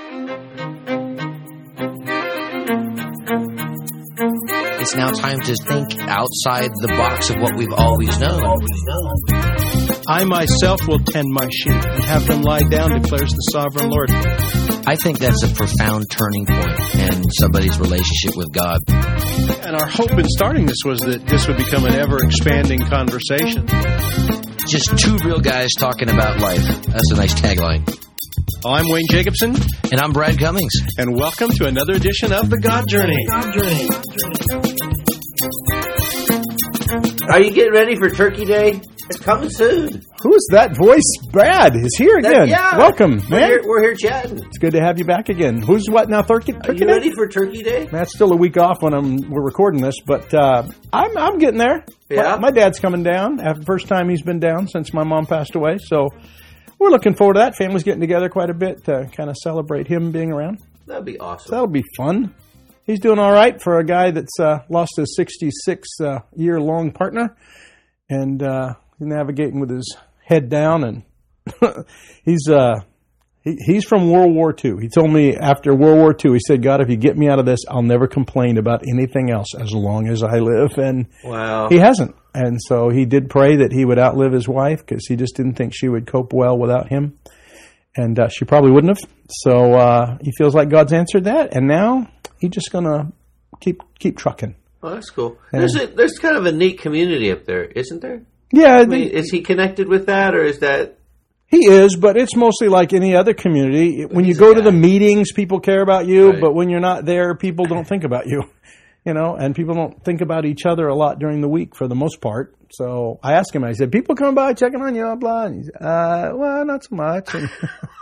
It's now time to think outside the box of what we've always known. I myself will tend my sheep and have them lie down, declares the sovereign Lord. I think that's a profound turning point in somebody's relationship with God. And our hope in starting this was that this would become an ever-expanding conversation. Just two real guys talking about life. That's a nice tagline. I'm Wayne Jacobson. And I'm Brad Cummings. And welcome to another edition of The God Journey. Are you getting ready for Turkey Day? It's coming soon. Who's that voice? Brad is here again. Yeah. Welcome, man. We're here chatting. It's good to have you back again. Who's what now? Turkey Are you Day? ready for Turkey Day? That's still a week off when we're recording this, but I'm getting there. Yeah. My dad's coming down. After the first time he's been down since my mom passed away, so we're looking forward to that. Family's getting together quite a bit to kind of celebrate him being around. That'd be awesome. So that'll be fun. He's doing all right for a guy that's lost his 66-year-long partner, and he's navigating with his head down. And he's from World War II. He told me after World War II, he said, "God, if you get me out of this, I'll never complain about anything else as long as I live." And wow, he hasn't. And so he did pray that he would outlive his wife because he just didn't think she would cope well without him. And she probably wouldn't have. So he feels like God's answered that. And now he's just going to keep trucking. Oh, that's cool. Yeah. There's kind of a neat community up there, isn't there? Yeah. I mean, is he connected with that, or is that... He is, but it's mostly like any other community. When you go to the meetings, people care about you, right. But when you're not there, people don't think about you. You know, and people don't think about each other a lot during the week for the most part. So I asked him, I said, people come by checking on you, blah, blah. And he said, well, not so much. And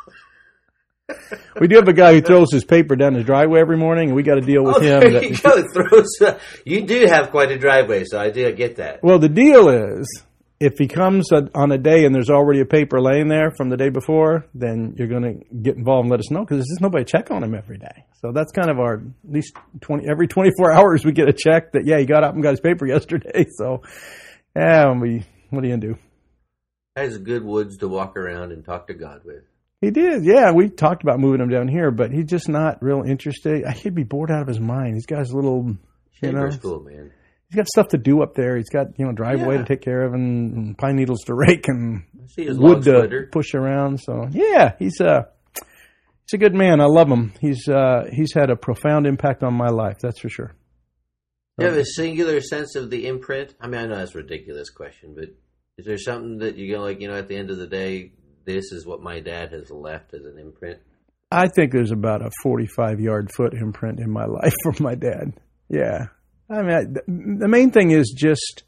we do have a guy who throws his paper down his driveway every morning, and we got to deal with him. There you go. You do have quite a driveway, so I do get that. Well, the deal is, if he comes on a day and there's already a paper laying there from the day before, then you're going to get involved and let us know, because there's just nobody check on him every day. So that's kind of our, at least every 24 hours we get a check that, yeah, he got up and got his paper yesterday. So, yeah, what are you going to do? Has good woods to walk around and talk to God with. He did, yeah. We talked about moving him down here, but he's just not real interested. He'd be bored out of his mind. He's got his little, school, man. He's got stuff to do up there. He's got, driveway to take care of and pine needles to rake and wood to push around. So, yeah, he's a good man. I love him. He's had a profound impact on my life, that's for sure. You have a singular sense of the imprint? I mean, I know that's a ridiculous question, but is there something that you go like, at the end of the day, this is what my dad has left as an imprint? I think there's about a 45-yard foot imprint in my life from my dad. Yeah. I mean, the main thing is just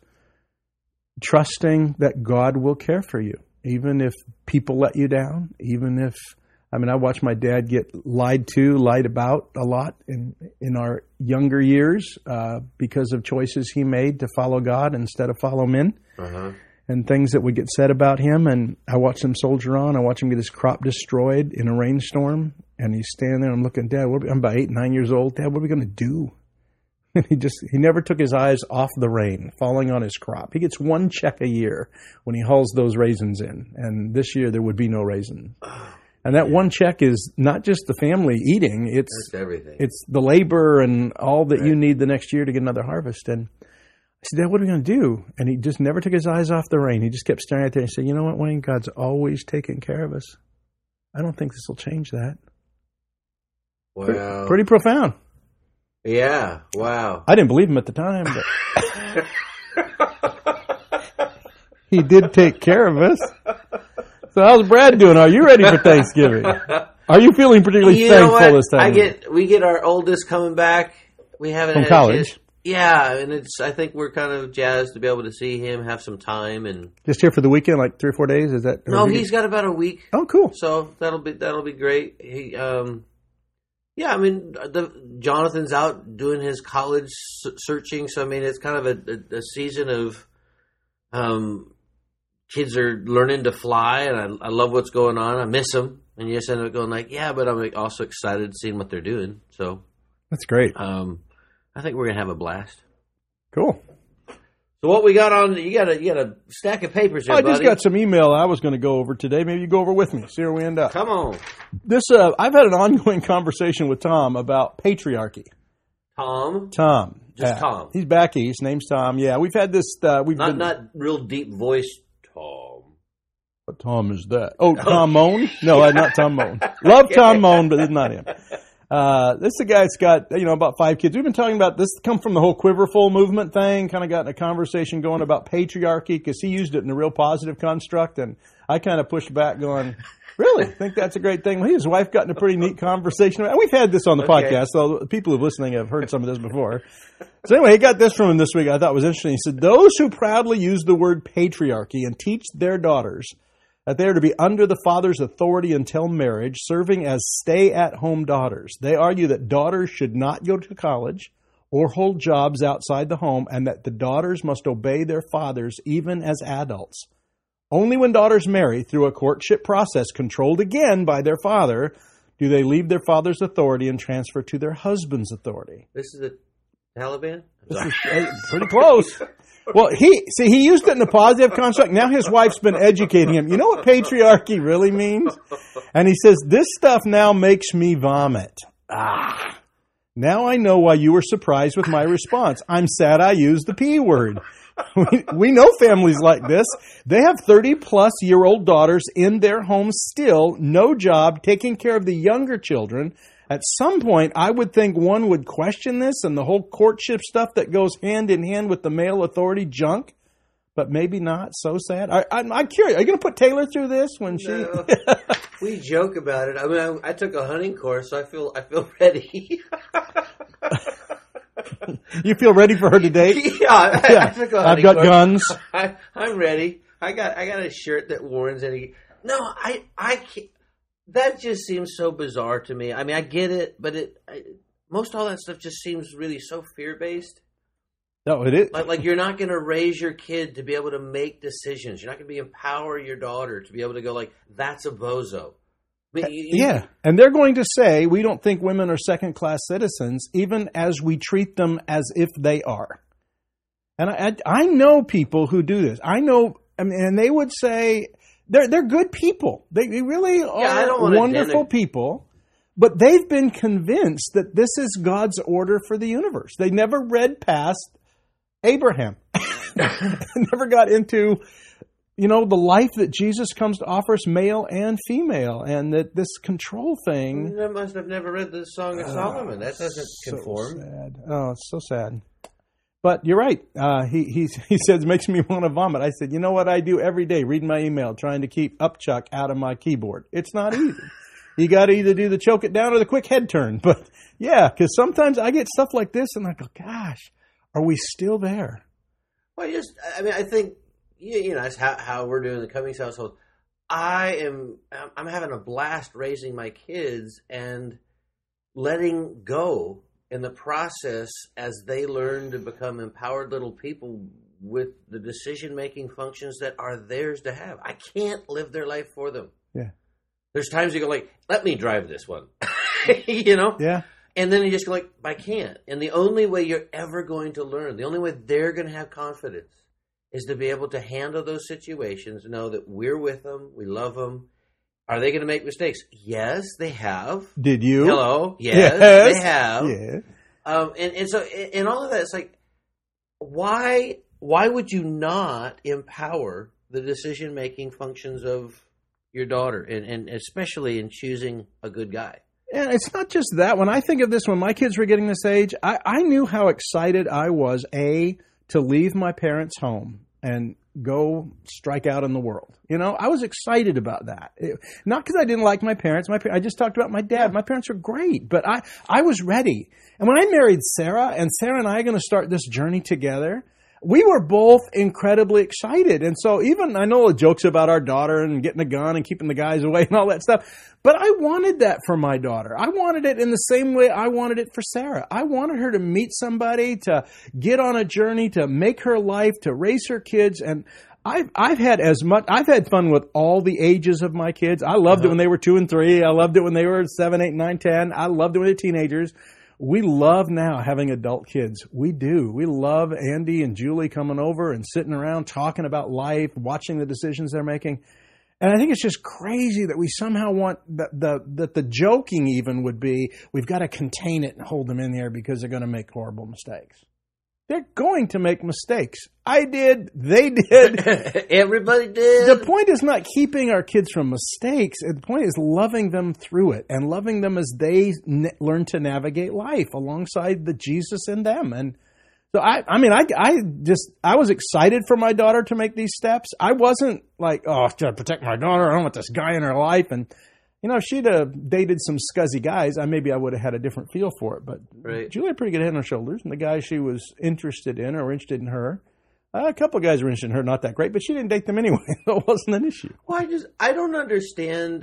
trusting that God will care for you, even if people let you down, I watched my dad get lied about a lot in our younger years because of choices he made to follow God instead of follow men. Uh-huh. And things that would get said about him. And I watched him soldier on. I watched him get his crop destroyed in a rainstorm. And he's standing there. I'm looking, Dad, I'm about 8, 9 years old. Dad, what are we going to do? And he never took his eyes off the rain falling on his crop. He gets one check a year when he hauls those raisins in. And this year there would be no raisins. And that one check is not just the family eating. It's everything. It's the labor and all that you need the next year to get another harvest. And I said, Dad, what are we going to do? And he just never took his eyes off the rain. He just kept staring at there and said, you know what, Wayne? God's always taken care of us. I don't think this will change that. Wow. Pretty profound. Yeah. Wow. I didn't believe him at the time, but he did take care of us. So how's Brad doing? Are you ready for Thanksgiving? Are you feeling particularly thankful this time? We get our oldest coming back. We haven't from had college. Yeah, and I think we're kind of jazzed to be able to see him, have some time, and just here for the weekend, like 3 or 4 days. Is that? No, he's got about a week. Oh, cool. So that'll be great. He, Jonathan's out doing his college searching. So it's kind of a season of, kids are learning to fly, and I love what's going on. I miss them, and you just end up going like, yeah, but I'm also excited seeing what they're doing. So that's great. I think we're going to have a blast. Cool. So what we got on? You got a stack of papers here, I just buddy. got some email I was going to go over today. Maybe you go over with me. See where we end up. Come on, This I've had an ongoing conversation with Tom about patriarchy. Tom. Tom. Just Tom. He's back east. Name's Tom. Yeah, we've had this. Not real deep voice, Tom. What Tom is that? Oh, Tom Moan? No, not Tom Moan. Love Tom Moan, but it's not him. This is a guy that's got, about 5 kids. We've been talking about this, come from the whole Quiverful movement thing, kind of got in a conversation going about patriarchy because he used it in a real positive construct, and I kind of pushed back going, really? Think that's a great thing? Well, his wife got in a pretty neat conversation. And we've had this on the podcast, so people who are listening have heard some of this before. So anyway, he got this from him this week I thought was interesting. He said, those who proudly use the word patriarchy and teach their daughters that they are to be under the father's authority until marriage, serving as stay-at-home daughters. They argue that daughters should not go to college or hold jobs outside the home, and that the daughters must obey their fathers even as adults. Only when daughters marry through a courtship process controlled again by their father do they leave their father's authority and transfer to their husband's authority. This is the Taliban? This is pretty close. Well, he used it in a positive construct. Now his wife's been educating him. You know what patriarchy really means? And he says, this stuff now makes me vomit. Now I know why you were surprised with my response. I'm sad I used the P word. We know families like this. They have 30-plus-year-old daughters in their home still, no job, taking care of the younger children. At some point, I would think one would question this and the whole courtship stuff that goes hand in hand with the male authority junk, but maybe not. So sad. I'm curious. Are you going to put Taylor through this when she? No. We joke about it. I mean, I took a hunting course, so I feel ready. You feel ready for her to date? Yeah, I took a hunting I've got course. guns. I'm ready. I got a shirt that warns any. No, I can't. That just seems so bizarre to me. I mean, I get it, but most all that stuff just seems really so fear-based. No, it is. Like you're not going to raise your kid to be able to make decisions. You're not going to empower your daughter to be able to go like, that's a bozo. I mean, Yeah, and they're going to say, we don't think women are second-class citizens, even as we treat them as if they are. And I know people who do this. I know, and they would say... They're good people. They really are wonderful people. But they've been convinced that this is God's order for the universe. They never read past Abraham. Never got into, the life that Jesus comes to offer us, male and female, and that this control thing. They must have never read the Song of Solomon. That doesn't conform. Sad. Oh, it's so sad. But you're right. He says, makes me want to vomit. I said, you know what I do every day? Reading my email, trying to keep Upchuck out of my keyboard. It's not easy. You got to either do the choke it down or the quick head turn. But yeah, because sometimes I get stuff like this and I go, gosh, are we still there? Well, I think, it's how we're doing the Cummings household. I'm having a blast raising my kids and letting go in the process as they learn to become empowered little people with the decision-making functions that are theirs to have. I can't live their life for them. Yeah. There's times you go like, let me drive this one. Yeah. And then you just go like, I can't. And the only way you're ever going to learn, the only way they're going to have confidence is to be able to handle those situations, know that we're with them, we love them. Are they going to make mistakes? Yes, they have. Did you? Hello? Yes. They have. Yeah. And so in all of that, it's like, why would you not empower the decision-making functions of your daughter, and especially in choosing a good guy? And it's not just that. When I think of this, when my kids were getting this age, I knew how excited I was, to leave my parents' home and go strike out in the world. I was excited about that. Not because I didn't like my parents. I just talked about my dad. My parents were great, but I was ready. And when I married Sarah, and Sarah and I are going to start this journey together, we were both incredibly excited. And so even, I know the jokes about our daughter and getting a gun and keeping the guys away and all that stuff, but I wanted that for my daughter. I wanted it in the same way I wanted it for Sarah. I wanted her to meet somebody, to get on a journey, to make her life, to raise her kids. And I've had fun with all the ages of my kids. I loved it when they were 2 and 3. I loved it when they were 7, 8, 9, 10. I loved it when they were teenagers. We love now having adult kids. We do. We love Andy and Julie coming over and sitting around talking about life, watching the decisions they're making. And I think it's just crazy that we somehow want that the joking even would be, we've got to contain it and hold them in there because they're going to make horrible mistakes. They're going to make mistakes. I did. They did. Everybody did. The point is not keeping our kids from mistakes. The point is loving them through it and loving them as they learn to navigate life alongside the Jesus in them. And so I was excited for my daughter to make these steps. I wasn't like, oh, I've got to protect my daughter. I don't want this guy in her life. And if she'd have dated some scuzzy guys, maybe I would have had a different feel for it. But right. Julie had a pretty good head on her shoulders. And the guy she was interested in or interested in her, a couple of guys were interested in her, not that great, but she didn't date them anyway. So it wasn't an issue. Well, I don't understand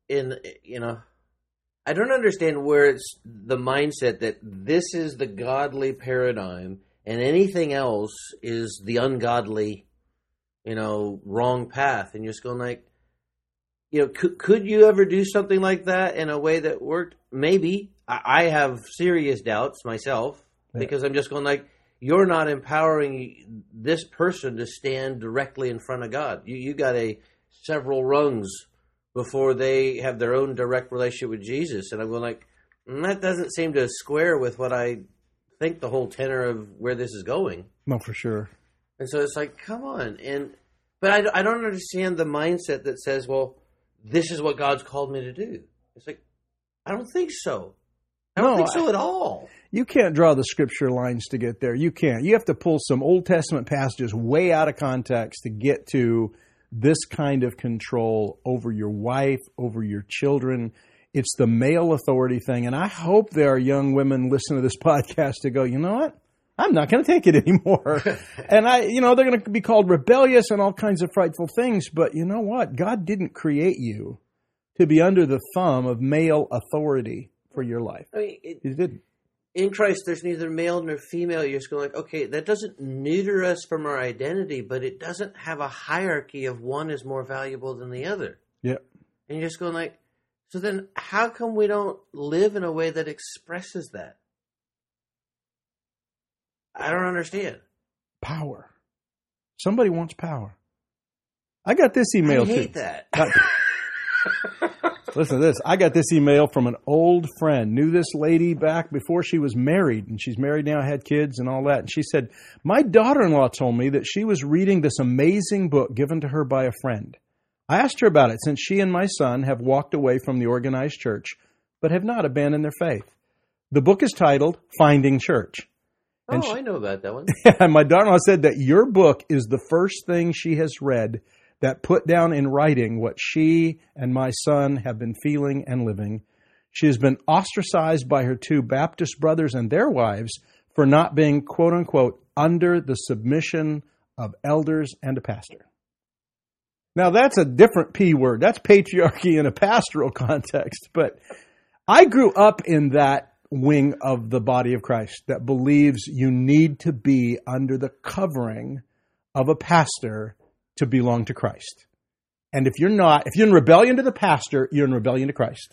I don't understand where it's the mindset that this is the godly paradigm and anything else is the ungodly, wrong path. And you're just going like, could you ever do something like that in a way that worked? Maybe. I have serious doubts myself because I'm just going like, you're not empowering this person to stand directly in front of God. You got several rungs before they have their own direct relationship with Jesus. And I'm going like, that doesn't seem to square with what I think the whole tenor of where this is going. No, for sure. And so it's like, come on. But I don't understand the mindset that says, well, this is what God's called me to do. It's like, I don't think so. I don't think so at all. You can't draw the scripture lines to get there. You can't. You have to pull some Old Testament passages way out of context to get to this kind of control over your wife, over your children. It's the male authority thing. And I hope there are young women listening to this podcast to go, you know what? I'm not going to take it anymore. And they're going to be called rebellious and all kinds of frightful things. But you know what? God didn't create you to be under the thumb of male authority for your life. He didn't. In Christ, there's neither male nor female. You're just going like, okay, that doesn't neuter us from our identity, but it doesn't have a hierarchy of one is more valuable than the other. Yep. And you're just going like, so then how come we don't live in a way that expresses that? I don't understand. Power. Somebody wants power. I got this email I hate that. Listen to this. I got this email from an old friend. Knew this lady back before she was married. And she's married now, had kids and all that. And she said, my daughter-in-law told me that she was reading this amazing book given to her by a friend. I asked her about it since she and my son have walked away from the organized church, but have not abandoned their faith. The book is titled Finding Church. And I know about that one. And my daughter-in-law said that your book is the first thing she has read that put down in writing what she and my son have been feeling and living. She has been ostracized by her two Baptist brothers and their wives for not being, quote unquote, under the submission of elders and a pastor. Now that's a different P word. That's patriarchy in a pastoral context. But I grew up in that wing of the body of Christ that believes you need to be under the covering of a pastor to belong to Christ. And if you're not, if you're in rebellion to the pastor, you're in rebellion to Christ.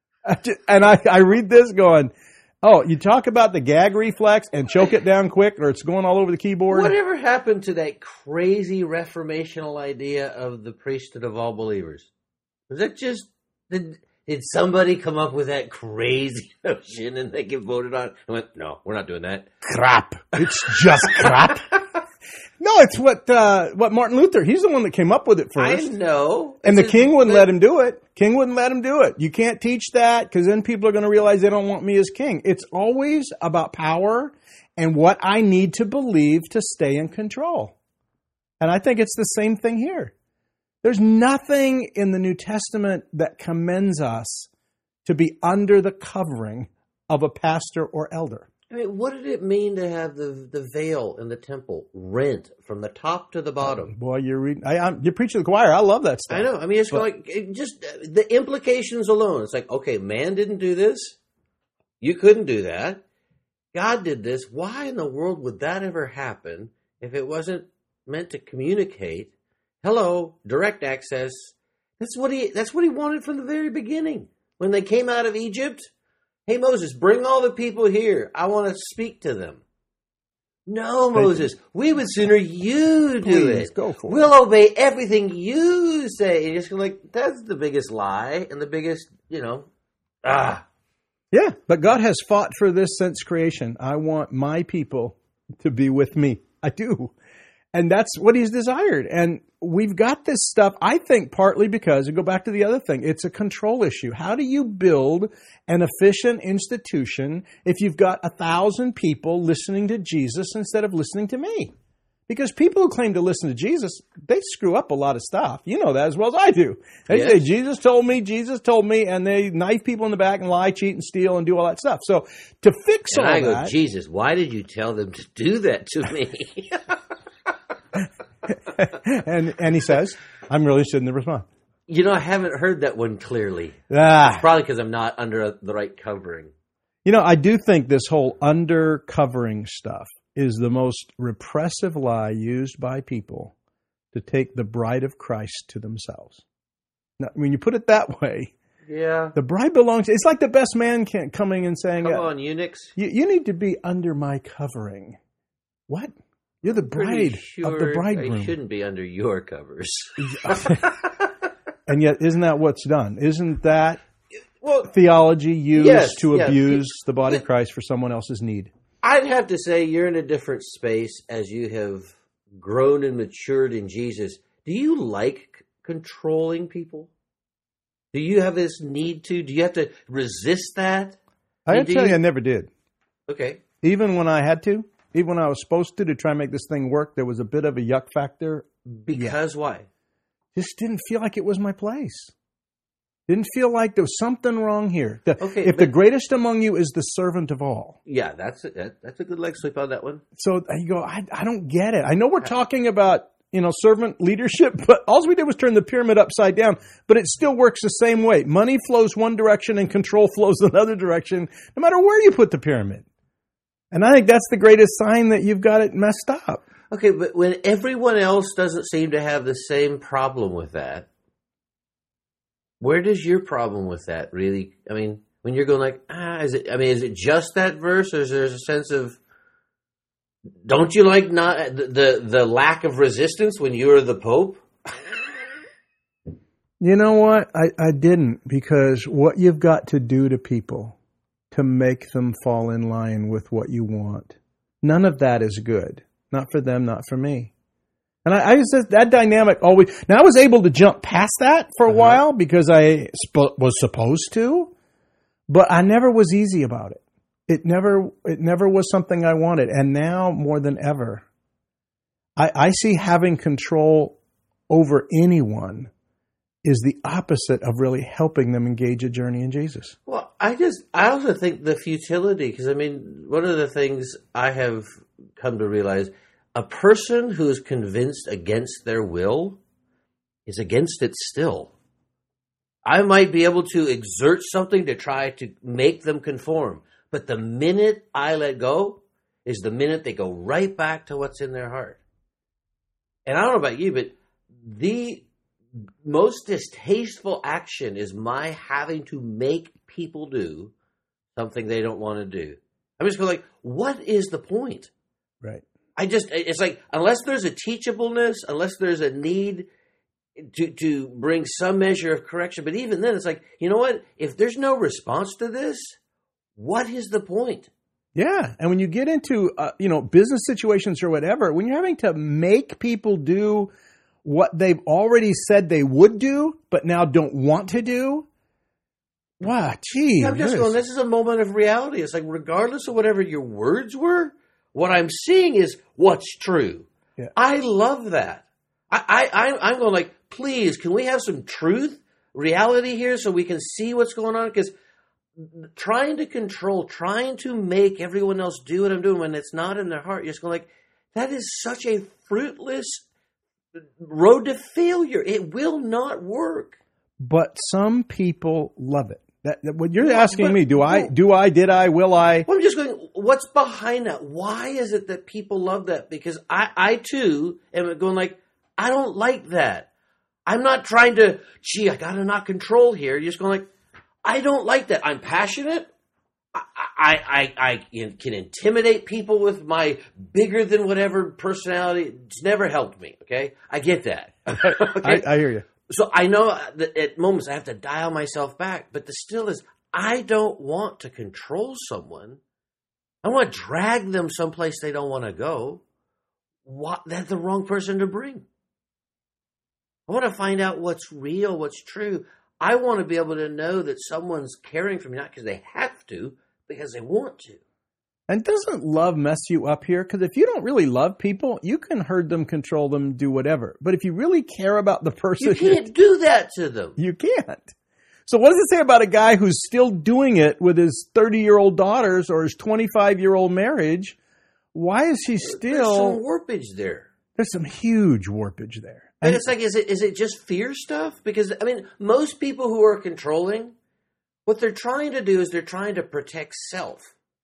And I read this going, oh, you talk about the gag reflex and choke it down quick or it's going all over the keyboard. Whatever happened to that crazy reformational idea of the priesthood of all believers? Was that just, did somebody come up with that crazy notion and they get voted on? I went, no, we're not doing that. Crap. It's just crap. No, it's what Martin Luther, he's the one that came up with it first. I know. And the king wouldn't let him do it. King wouldn't let him do it. You can't teach that because then people are going to realize they don't want me as king. It's always about power and what I need to believe to stay in control. And I think it's the same thing here. There's nothing in the New Testament that commends us to be under the covering of a pastor or elder. I mean, what did it mean to have the veil in the temple rent from the top to the bottom? Boy, you're reading. You're preaching to the choir. I love that stuff. I know. I mean, it's just the implications alone. It's like, okay, man didn't do this. You couldn't do that. God did this. Why in the world would that ever happen if it wasn't meant to communicate? Hello, direct access. That's what he wanted from the very beginning. When they came out of Egypt, Hey, Moses, bring all the people here. I want to speak to them. No, Moses, we would sooner you do it. Go for it. We'll obey everything you say. And you're just like, that's the biggest lie and the biggest, Yeah, but God has fought for this since creation. I want my people to be with me. I do. And that's what he's desired. And we've got this stuff, I think, partly because, and go back to the other thing, it's a control issue. How do you build an efficient institution if you've got 1,000 people listening to Jesus instead of listening to me? Because people who claim to listen to Jesus, they screw up a lot of stuff. You know that as well as I do. They say, Jesus told me, and they knife people in the back and lie, cheat, and steal, and do all that stuff. So to fix and all I go, that... Jesus, why did you tell them to do that to me? and he says, I'm really interested in the response. I haven't heard that one clearly. Probably because I'm not under the right covering. I do think this whole undercovering stuff is the most repressive lie used by people to take the bride of Christ to themselves. Now, when you put it that way, the bride belongs... It's like the best man coming and saying... Come on, eunuchs. You need to be under my covering. What? You're the bride of the bridegroom. I shouldn't be under your covers. And yet, isn't that what's done? Isn't that theology used to abuse the body of Christ for someone else's need? I'd have to say you're in a different space as you have grown and matured in Jesus. Do you like controlling people? Do you have this need to? Do you have to resist that? I have to tell you, I never did. Okay. Even when I had to, even when I was supposed to try and make this thing work, there was a bit of a yuck factor. Because why? Just didn't feel like it was my place. Didn't feel like there was something wrong here. If the greatest among you is the servant of all. Yeah, that's a good leg sweep on that one. So you go, I don't get it. I know we're talking about, servant leadership, but all we did was turn the pyramid upside down, but it still works the same way. Money flows one direction and control flows another direction, no matter where you put the pyramid. And I think that's the greatest sign that you've got it messed up. Okay, but when everyone else doesn't seem to have the same problem with that, where does your problem with that really? I mean, when you're going like, is it just that verse, or is there a sense of, don't you like not the lack of resistance when you were the Pope? You know what? I didn't, because what you've got to do to people to make them fall in line with what you want, none of that is good. Not for them, not for me. And I just said that dynamic always. Now I was able to jump past that for a while because I was supposed to, but I never was easy about it. It never was something I wanted. And now more than ever, I see having control over anyone is the opposite of really helping them engage a journey in Jesus. Well, I also think the futility, because one of the things I have come to realize, a person who is convinced against their will is against it still. I might be able to exert something to try to make them conform, but the minute I let go is the minute they go right back to what's in their heart. And I don't know about you, but the most distasteful action is my having to make people do something they don't want to do. I'm just going like, what is the point? Right. It's like, unless there's a teachableness, unless there's a need to bring some measure of correction, but even then it's like, you know what? If there's no response to this, what is the point? Yeah. And when you get into, business situations or whatever, when you're having to make people do what they've already said they would do, but now don't want to do, wow, gee. I'm just going, this is a moment of reality. It's like, regardless of whatever your words were, what I'm seeing is what's true. Yeah. I love that. I'm going like, please, can we have some truth, reality here so we can see what's going on? Because trying to control, trying to make everyone else do what I'm doing when it's not in their heart, you're just going like, that is such a fruitless road to failure. It will not work. But some people love it. What you're asking me, will I? Well, I'm just going, what's behind that? Why is it that people love that? Because I too am going like, I don't like that. I'm not trying to, I got to not control here. You're just going like, I don't like that. I'm passionate. I can intimidate people with my bigger than whatever personality. It's never helped me. Okay, I get that. Okay? I hear you. So I know that at moments I have to dial myself back, but the still is I don't want to control someone. I want to drag them someplace they don't want to go. That's the wrong person to bring. I want to find out what's real, what's true. I want to be able to know that someone's caring for me, not because they have to, because they want to. And doesn't love mess you up here? Because if you don't really love people, you can herd them, control them, do whatever. But if you really care about the person... You can't do that to them. You can't. So what does it say about a guy who's still doing it with his 30-year-old daughters or his 25-year-old marriage? Why is he still... There's some warpage there. There's some huge warpage there. And it's like, is it just fear stuff? Because, I mean, most people who are controlling, what they're trying to do is they're trying to protect self.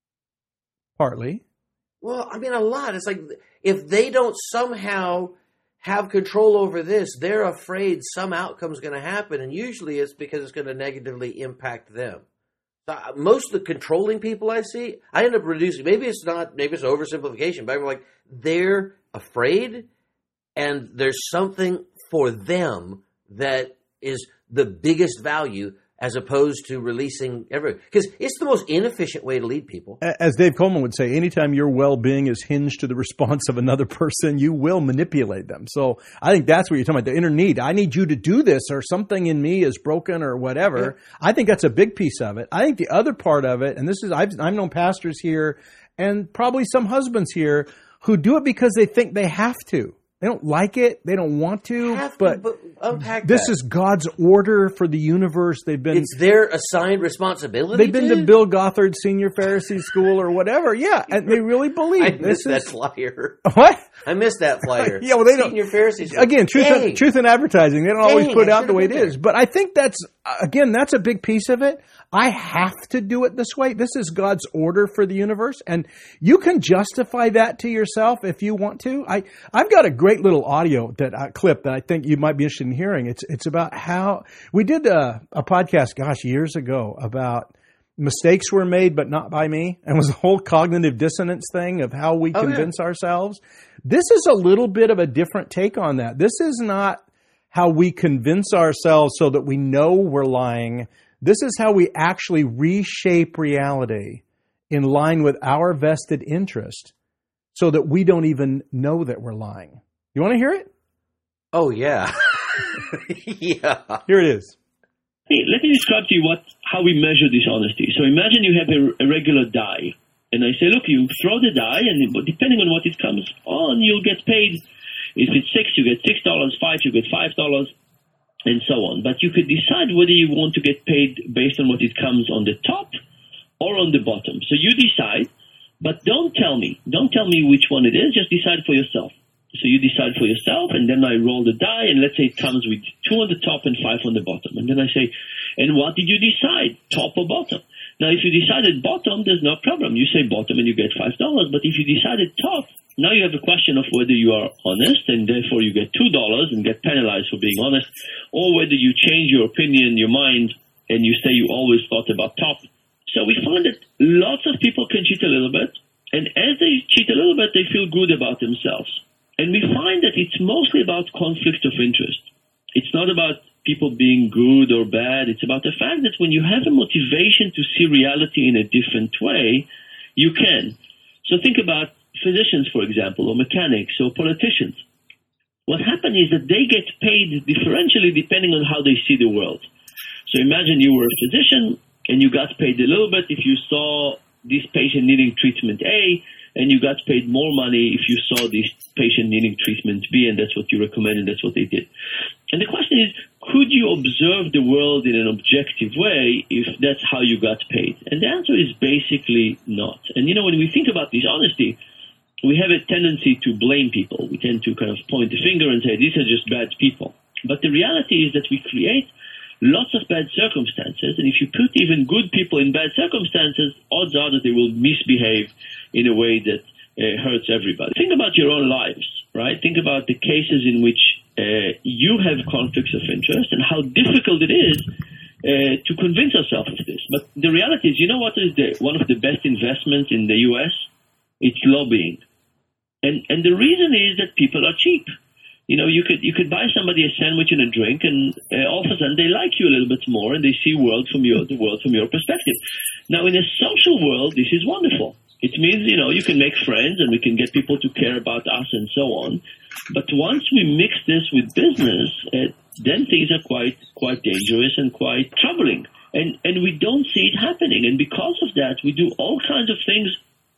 Partly. Well, I mean, a lot. It's like, if they don't somehow have control over this, they're afraid some outcome's going to happen. And usually it's because it's going to negatively impact them. Most of the controlling people I see, I end up reducing. Maybe it's oversimplification, but I'm like, they're afraid. And there's something for them that is the biggest value as opposed to releasing everything. Because it's the most inefficient way to lead people. As Dave Coleman would say, anytime your well-being is hinged to the response of another person, you will manipulate them. So I think that's what you're talking about, the inner need. I need you to do this, or something in me is broken or whatever. Yeah. I think that's a big piece of it. I think the other part of it, and this is, I've known pastors here and probably some husbands here who do it because they think they have to. They don't like it. They don't want to. But unpack this that. is God's order for the universe. It's their assigned responsibility. They've been to Bill Gothard Senior Pharisee School or whatever. Yeah, and they really believe I missed that flyer. What? I missed that flyer. Yeah, well, they don't. Senior Pharisee School. Again, truth in advertising. They don't always put it out the way it is. But I think that's a big piece of it. I have to do it this way. This is God's order for the universe. And you can justify that to yourself if you want to. I've got a great little audio clip that I think you might be interested in hearing. It's about how we did a podcast, years ago about mistakes were made, but not by me. And it was the whole cognitive dissonance thing of how we convince ourselves. This is a little bit of a different take on that. This is not how we convince ourselves so that we know we're lying. This is how we actually reshape reality in line with our vested interest so that we don't even know that we're lying. You want to hear it? Oh, yeah. Yeah. Here it is. Hey, let me describe to you how we measure dishonesty. So imagine you have a regular die. And I say, look, you throw the die, and depending on what it comes on, you'll get paid. If it's 6, you get $6, 5, you get $5. And so on. But you could decide whether you want to get paid based on what it comes on the top or on the bottom. So you decide, but don't tell me which one it is, just decide for yourself. So you decide for yourself, and then I roll the die, and let's say it comes with 2 on the top and 5 on the bottom. And then I say, and what did you decide, top or bottom? Now, if you decided bottom, there's no problem. You say bottom and you get $5. But if you decided top, now you have a question of whether you are honest, and therefore you get $2 and get penalized for being honest, or whether you change your opinion, your mind, and you say you always thought about top. So we find that lots of people can cheat a little bit, and as they cheat a little bit, they feel good about themselves. And we find that it's mostly about conflict of interest. It's not about people being good or bad. It's about the fact that when you have a motivation to see reality in a different way, you can. So think about physicians, for example, or mechanics or politicians. What happens is that they get paid differentially depending on how they see the world. So imagine you were a physician and you got paid a little bit if you saw this patient needing treatment A, and you got paid more money if you saw this patient needing treatment B, and that's what you recommend, and that's what they did. And the question is, could you observe the world in an objective way if that's how you got paid? And the answer is basically not. And when we think about dishonesty, we have a tendency to blame people. We tend to kind of point the finger and say, these are just bad people. But the reality is that we create lots of bad circumstances, and if you put even good people in bad circumstances, odds are that they will misbehave in a way that hurts everybody. Think about your own lives, right? Think about the cases in which you have conflicts of interest and how difficult it is to convince ourselves of this. But the reality is, you know what is one of the best investments in the U.S.? It's lobbying. And the reason is that people are cheap. You know, you could buy somebody a sandwich and a drink, and all of a sudden they like you a little bit more, and they see the world from your perspective. Now, in a social world, this is wonderful. It means, you know, you can make friends, and we can get people to care about us, and so on. But once we mix this with business, then things are quite dangerous and quite troubling, and we don't see it happening. And because of that, we do all kinds of things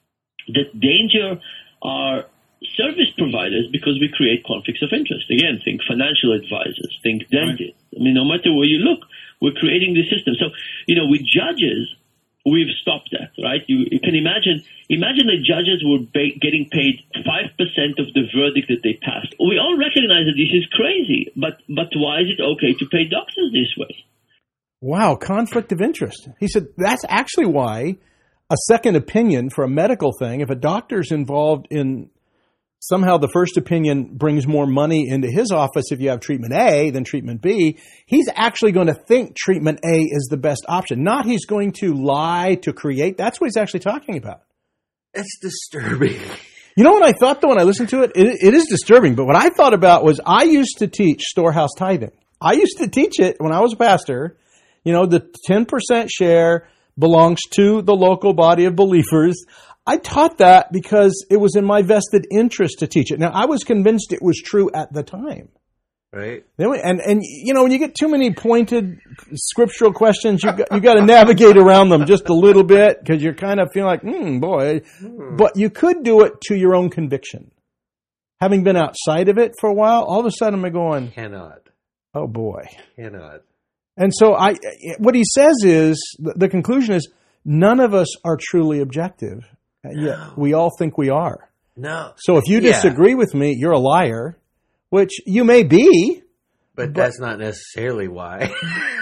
that danger our service providers because we create conflicts of interest. Again, think financial advisors, think dentists. I mean, no matter where you look, we're creating the system. So, you know, with judges, we've stopped that, right? You can imagine the judges were getting paid 5% of the verdict that they passed. We all recognize that this is crazy, but why is it okay to pay doctors this way? Wow, conflict of interest. He said that's actually why a second opinion for a medical thing, if a doctor's involved in somehow the first opinion brings more money into his office if you have treatment A than treatment B, he's actually going to think treatment A is the best option. Not he's going to lie to create. That's what he's actually talking about. That's disturbing. You know what I thought, though, when I listened to it? It is disturbing, but what I thought about was I used to teach storehouse tithing. I used to teach it when I was a pastor. You know, the 10% share belongs to the local body of believers. I taught that because it was in my vested interest to teach it. Now, I was convinced it was true at the time. Right. And you know, when you get too many pointed scriptural questions, you got to navigate around them just a little bit because you're kind of feeling like, But you could do it to your own conviction. Having been outside of it for a while, all of a sudden I'm going, Cannot. oh boy. Cannot. And so what he says is, the conclusion is, none of us are truly objective. Yet we all think we are. No. So if you disagree with me, you're a liar, which you may be. But that's not necessarily why.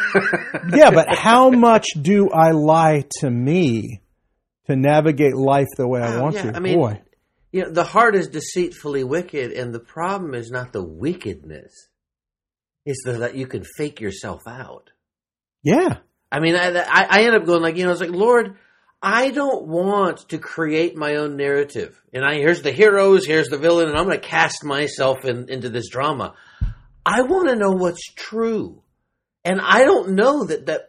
Yeah, but how much do I lie to me to navigate life the way I want to? I mean, boy. You know, the heart is deceitfully wicked, and the problem is not the wickedness. It's that you can fake yourself out. Yeah. I mean, I end up going like, you know, it's like, Lord, I don't want to create my own narrative. And here's the heroes, here's the villain, and I'm going to cast myself into this drama. I want to know what's true. And I don't know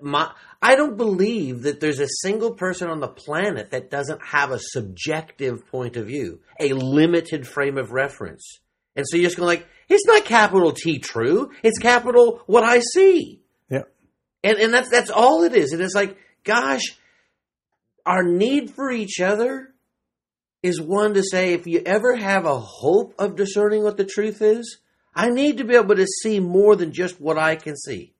I don't believe that there's a single person on the planet that doesn't have a subjective point of view, a limited frame of reference. And so you're just going like, it's not capital T true. It's capital what I see. Yeah. And that's all it is. And it's like, gosh, our need for each other is one to say, if you ever have a hope of discerning what the truth is, I need to be able to see more than just what I can see.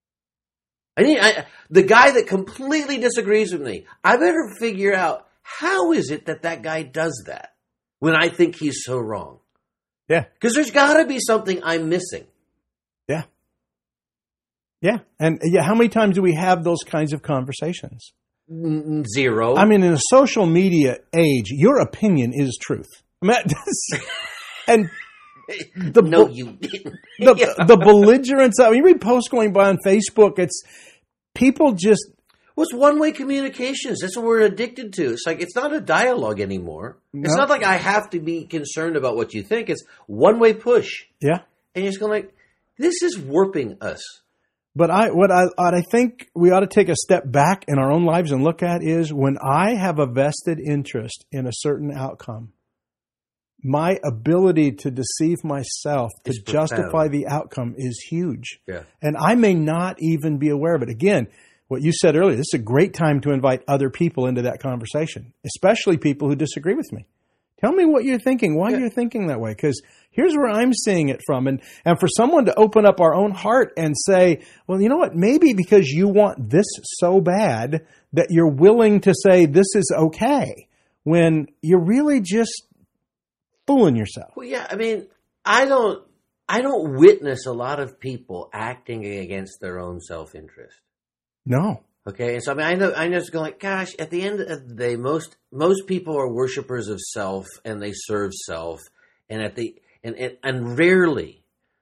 The guy that completely disagrees with me, I better figure out how is it that guy does that when I think he's so wrong. Yeah. Because there's got to be something I'm missing. Yeah. Yeah. And how many times do we have those kinds of conversations? Zero. I mean, in a social media age, your opinion is truth. I mean, and no, you didn't. The belligerence. I mean, you read posts going by on Facebook. It's people just. Well, it's one-way communications. That's what we're addicted to. It's like, it's not a dialogue anymore. No. It's not like I have to be concerned about what you think. It's one-way push. Yeah. And you're just going like, this is warping us. But what I think we ought to take a step back in our own lives and look at is when I have a vested interest in a certain outcome, my ability to deceive myself to justify the outcome is huge. Yeah. And I may not even be aware of it. Again, what you said earlier, this is a great time to invite other people into that conversation, especially people who disagree with me. Tell me what you're thinking, why you're thinking that way, because here's where I'm seeing it from. And for someone to open up our own heart and say, well, you know what, maybe because you want this so bad that you're willing to say this is okay when you're really just fooling yourself. Well, yeah, I mean, I don't witness a lot of people acting against their own self-interest. No. Okay, and so I mean, I know it's going like, gosh, at the end of the day, most people are worshipers of self and they serve self, and and rarely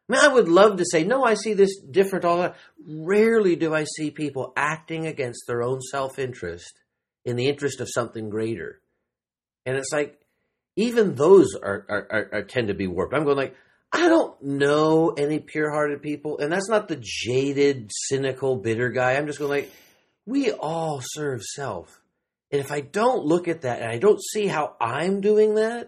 I mean, I would love to say, no, I see this different all the time. Rarely do I see people acting against their own self-interest in the interest of something greater. And it's like, even those are tend to be warped. I'm going like, I don't know any pure-hearted people, and that's not the jaded, cynical, bitter guy. I'm just going like, we all serve self. And if I don't look at that and I don't see how I'm doing that,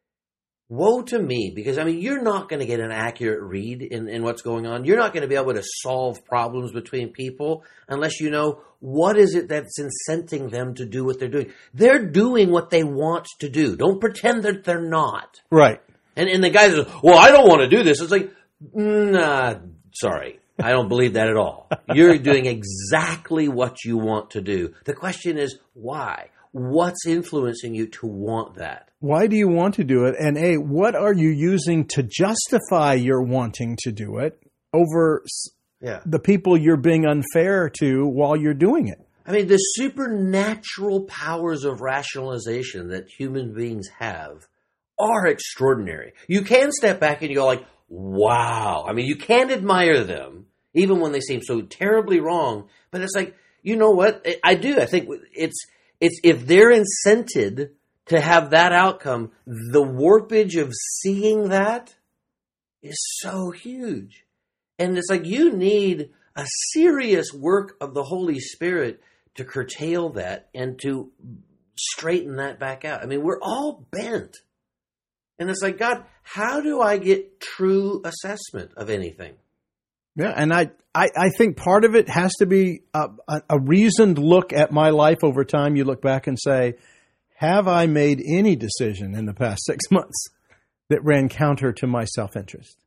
woe to me, because, I mean, you're not going to get an accurate read in what's going on. You're not going to be able to solve problems between people unless you know what is it that's incenting them to do what they're doing. They're doing what they want to do. Don't pretend that they're not. Right. And the guy says, well, I don't want to do this. It's like, nah, sorry. I don't believe that at all. You're doing exactly what you want to do. The question is, why? What's influencing you to want that? Why do you want to do it? And what are you using to justify your wanting to do it over the people you're being unfair to while you're doing it? I mean, the supernatural powers of rationalization that human beings have are extraordinary. You can step back and you go like, wow. I mean, you can admire them, even when they seem so terribly wrong. But it's like, you know what? I do. I think it's if they're incented to have that outcome, the warpage of seeing that is so huge. And it's like you need a serious work of the Holy Spirit to curtail that and to straighten that back out. I mean, we're all bent. And it's like, God, how do I get true assessment of anything? Yeah, and I think part of it has to be a reasoned look at my life over time. You look back and say, have I made any decision in the past 6 months that ran counter to my self-interest?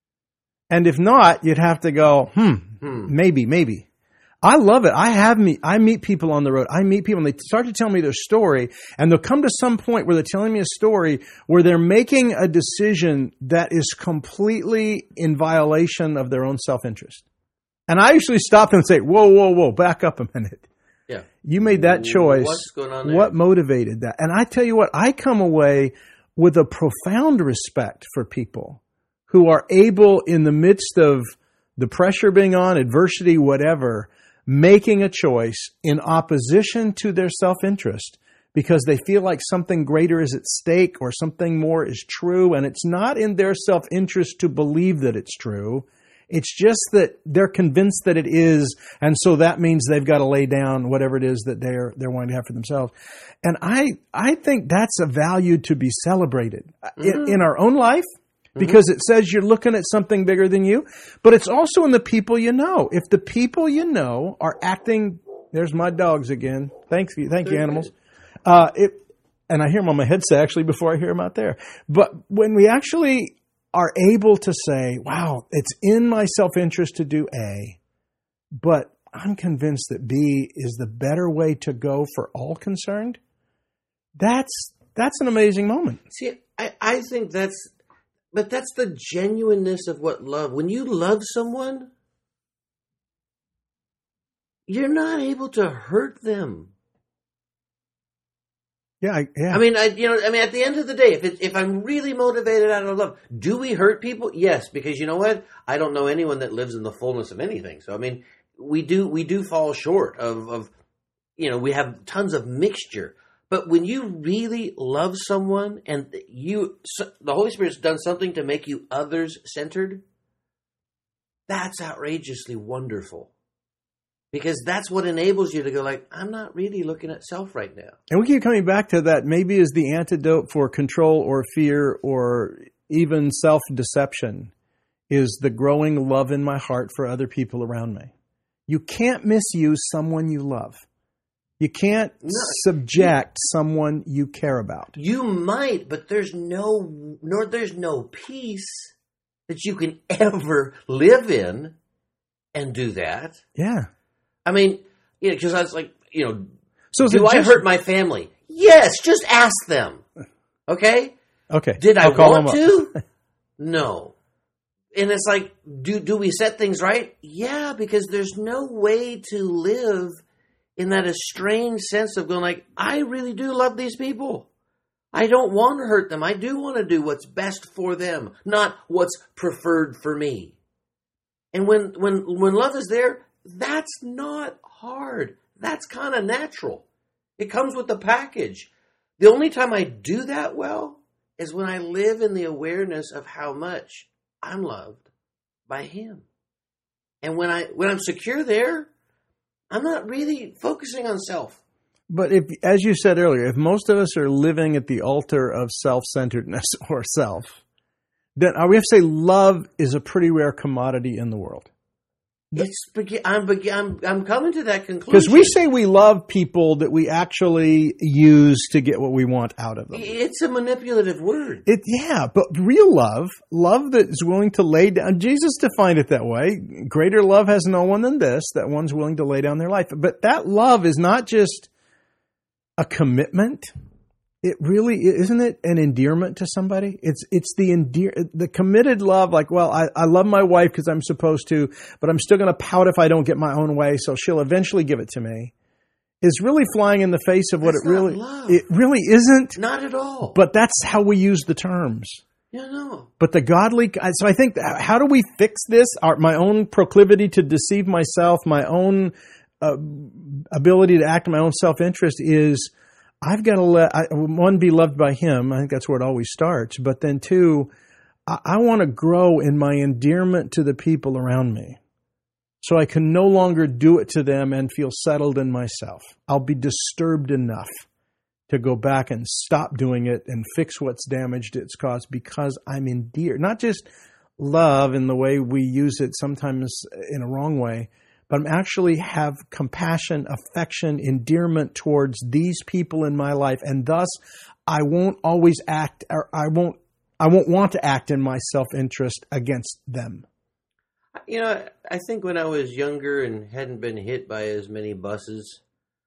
And if not, you'd have to go, maybe. I love it. I meet people on the road. I meet people and they start to tell me their story, and they'll come to some point where they're telling me a story where they're making a decision that is completely in violation of their own self-interest. And I usually stop them and say, whoa, back up a minute. Yeah. You made that choice. What's going on there? What motivated that? And I tell you what, I come away with a profound respect for people who are able, in the midst of the pressure being on, adversity, whatever, making a choice in opposition to their self-interest because they feel like something greater is at stake or something more is true. And it's not in their self-interest to believe that it's true. It's just that they're convinced that it is. And so that means they've got to lay down whatever it is that they're wanting to have for themselves. And I think that's a value to be celebrated in our own life. Because it says you're looking at something bigger than you, but it's also in the people you know. If the people you know are acting, there's my dogs again. Thank you, animals. And I hear them on my headset actually before I hear them out there. But when we actually are able to say, wow, it's in my self-interest to do A, but I'm convinced that B is the better way to go for all concerned, that's an amazing moment. See, I think that's the genuineness of what love. When you love someone, you're not able to hurt them. Yeah. I mean, at the end of the day, if I'm really motivated out of love, do we hurt people? Yes, because you know what? I don't know anyone that lives in the fullness of anything. So I mean, we do fall short of we have tons of mixture. But when you really love someone and the Holy Spirit's done something to make you others-centered, that's outrageously wonderful. Because that's what enables you to go like, I'm not really looking at self right now. And we keep coming back to that maybe as the antidote for control or fear or even self-deception is the growing love in my heart for other people around me. You can't misuse someone you love. You can't subject someone you care about. You might, but there's no peace that you can ever live in and do that. Yeah. I mean, because I was like, so do I hurt my family? Yes, just ask them. Okay? Okay. Did I want to? No. And it's like, do we set things right? Yeah, because there's no way to live in that estranged sense of going like, I really do love these people. I don't want to hurt them. I do want to do what's best for them, not what's preferred for me. And when love is there, that's not hard. That's kind of natural. It comes with the package. The only time I do that well is when I live in the awareness of how much I'm loved by Him. And when I'm secure there, I'm not really focusing on self. But if, as you said earlier, if most of us are living at the altar of self-centeredness or self, then we have to say love is a pretty rare commodity in the world. I'm coming to that conclusion. Because we say we love people that we actually use to get what we want out of them. It's a manipulative word. But real love that is willing to lay down. Jesus defined it that way. Greater love has no one than this, that one's willing to lay down their life. But that love is not just a commitment. It really isn't it an endearment to somebody? It's the committed love. Like, well, I love my wife because I'm supposed to, but I'm still going to pout if I don't get my own way. So she'll eventually give it to me. Is really flying in the face of what That's it really. not love. It really isn't. Not at all. But that's how we use the terms. Yeah, no. But the godly. So I think, how do we fix this? My own proclivity to deceive myself, my own ability to act in my own self-interest is. I've got to one, be loved by Him. I think that's where it always starts. But then two, I want to grow in my endearment to the people around me. So I can no longer do it to them and feel settled in myself. I'll be disturbed enough to go back and stop doing it and fix what's damaged its cause because I'm endeared. Not just love in the way we use it sometimes in a wrong way, but I'm actually have compassion, affection, endearment towards these people in my life, and thus I won't always act, or I won't want to act in my self-interest against them. You know, I think when I was younger and hadn't been hit by as many buses,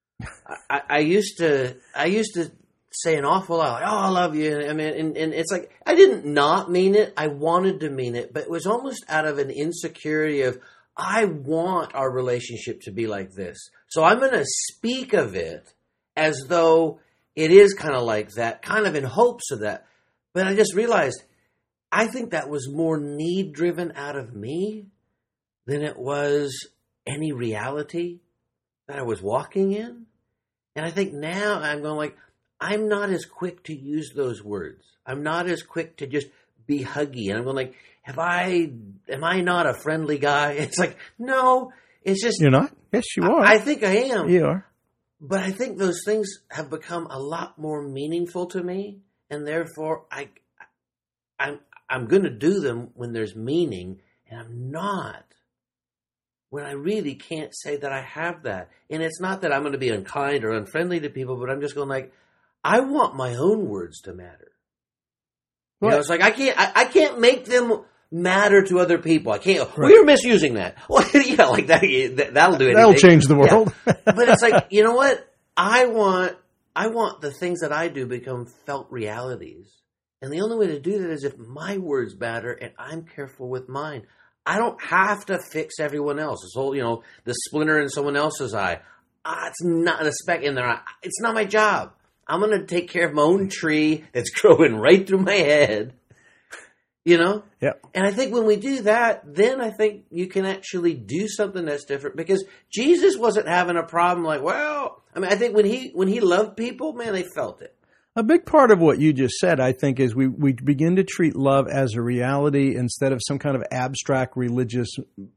I used to say an awful lot, like, "Oh, I love you." I mean, and it's like I didn't not mean it. I wanted to mean it, but it was almost out of an insecurity of, I want our relationship to be like this. So I'm going to speak of it as though it is kind of like that, kind of in hopes of that. But I just realized, I think that was more need-driven out of me than it was any reality that I was walking in. And I think now I'm going like, I'm not as quick to use those words. I'm not as quick to just be huggy. And I'm going like, am I not a friendly guy? It's like, no, it's just. You're not? Yes, you are. I think I am. You are. But I think those things have become a lot more meaningful to me. And therefore, I'm going to do them when there's meaning. And I'm not when I really can't say that I have that. And it's not that I'm going to be unkind or unfriendly to people, but I'm just going like, I want my own words to matter. You know, it's like I can't make them matter to other people. I can't. Right. Well, you're misusing that. Well, yeah, like that. That'll do anything. That'll change the world. Yeah. But it's like, you know what? I want the things that I do become felt realities, and the only way to do that is if my words matter and I'm careful with mine. I don't have to fix everyone else. This whole, the splinter in someone else's eye. It's not a speck in their eye. It's not my job. I'm going to take care of my own tree that's growing right through my head, Yeah. And I think when we do that, then I think you can actually do something that's different because Jesus wasn't having a problem like, I think when he loved people, man, they felt it. A big part of what you just said, I think, is we begin to treat love as a reality instead of some kind of abstract religious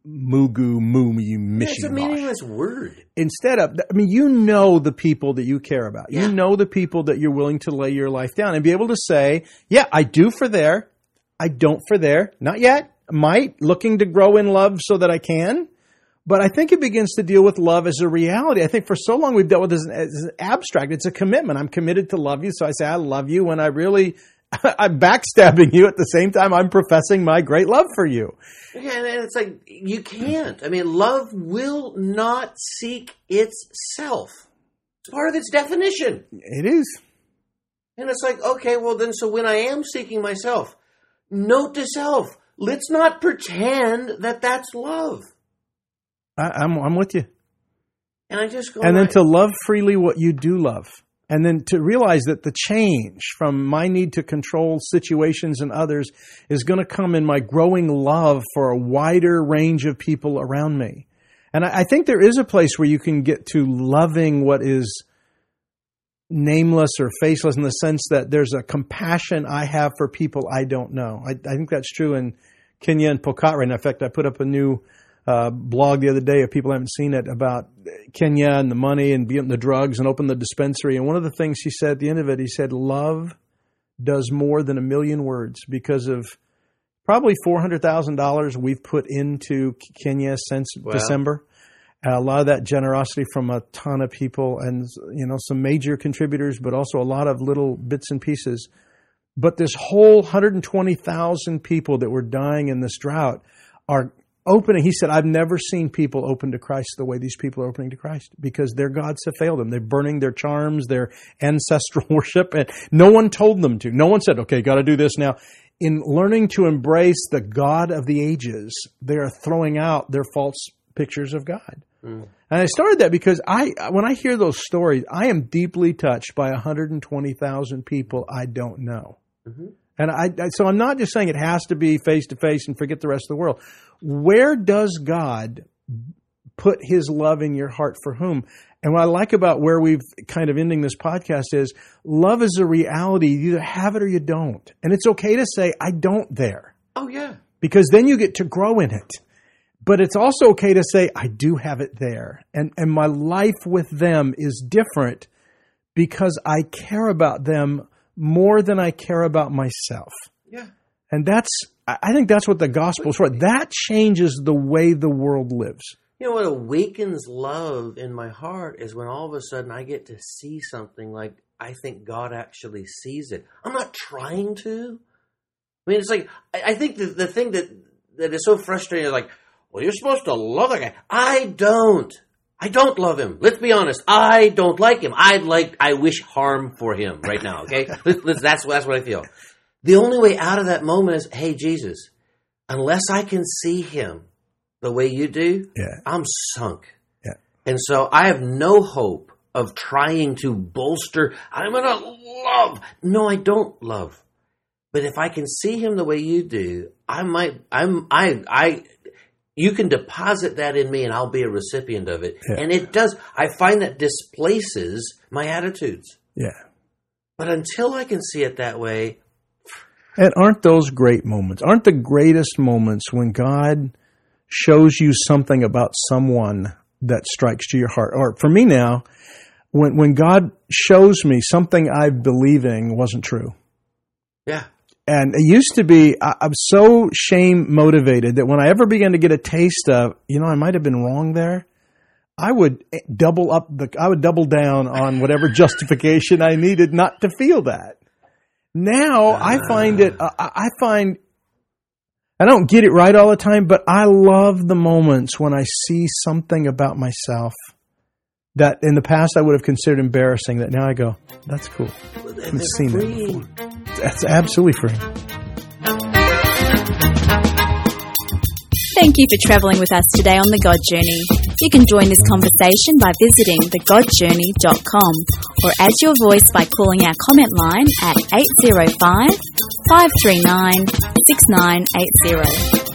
mishmash. It's a meaningless word. Instead of, the people that you care about. Yeah. You know the people that you're willing to lay your life down and be able to say, yeah, I do for there. I don't for there. Not yet. Might. Looking to grow in love so that I can. But I think it begins to deal with love as a reality. I think for so long we've dealt with it as an abstract. It's a commitment. I'm committed to love you, so I say I love you when I'm backstabbing you at the same time I'm professing my great love for you. Yeah, and it's like, you can't. Love will not seek itself. It's part of its definition. It is. And it's like, okay, well then, so when I am seeking myself, note to self, let's not pretend that that's love. I'm with you. And I just go. And then to love freely what you do love. And then to realize that the change from my need to control situations and others is going to come in my growing love for a wider range of people around me. And I think there is a place where you can get to loving what is nameless or faceless, in the sense that there's a compassion I have for people I don't know. I think that's true in Kenya and Pokot right now. In fact, I put up a new blog the other day, if people haven't seen it, about Kenya and the money and the drugs and open the dispensary. And one of the things he said at the end of it, he said, love does more than 1 million words, because of probably $400,000 we've put into Kenya since December. A lot of that generosity from a ton of people, and some major contributors, but also a lot of little bits and pieces. But this whole 120,000 people that were dying in this drought are opening. He said, I've never seen people open to Christ the way these people are opening to Christ, because their gods have failed them. They're burning their charms, their ancestral worship, and no one told them to. No one said, okay, got to do this now. In learning to embrace the God of the ages, they are throwing out their false pictures of God. And I started that because when I hear those stories, I am deeply touched by 120,000 people I don't know. Mm-hmm. And so I'm not just saying it has to be face to face and forget the rest of the world. Where does God put his love in your heart for whom? And what I like about where we've kind of ending this podcast is love is a reality. You either have it or you don't. And it's okay to say, I don't there. Oh, yeah. Because then you get to grow in it. But it's also okay to say, I do have it there. And my life with them is different because I care about them more than I care about myself. Yeah. And I think that's what the gospel is for. That changes the way the world lives. You know what awakens love in my heart is when all of a sudden I get to see something like I think God actually sees it. I'm not trying to. I mean, it's like, I think the thing that is so frustrating is like, well, you're supposed to love that guy. I don't love him. Let's be honest. I don't like him. I wish harm for him right now. Okay, that's what I feel. The only way out of that moment is, hey, Jesus, unless I can see him the way you do, I'm sunk. Yeah. And so I have no hope of trying to bolster. I'm gonna love. No, I don't love. But if I can see him the way you do, you can deposit that in me and I'll be a recipient of it. Yeah. And it does. I find that displaces my attitudes. Yeah. But until I can see it that way. And aren't those great moments? Aren't the greatest moments when God shows you something about someone that strikes to your heart? Or for me now, when God shows me something I'm believing wasn't true. Yeah. And it used to be, I'm so shame motivated that when I ever began to get a taste of, I might have been wrong there, I would double down on whatever justification I needed not to feel that. Now I find I don't get it right all the time, but I love the moments when I see something about myself that in the past I would have considered embarrassing, that now I go, that's cool. I've seen that before. That's absolutely free. Thank you for traveling with us today on The God Journey. You can join this conversation by visiting thegodjourney.com or add your voice by calling our comment line at 805 539 6980.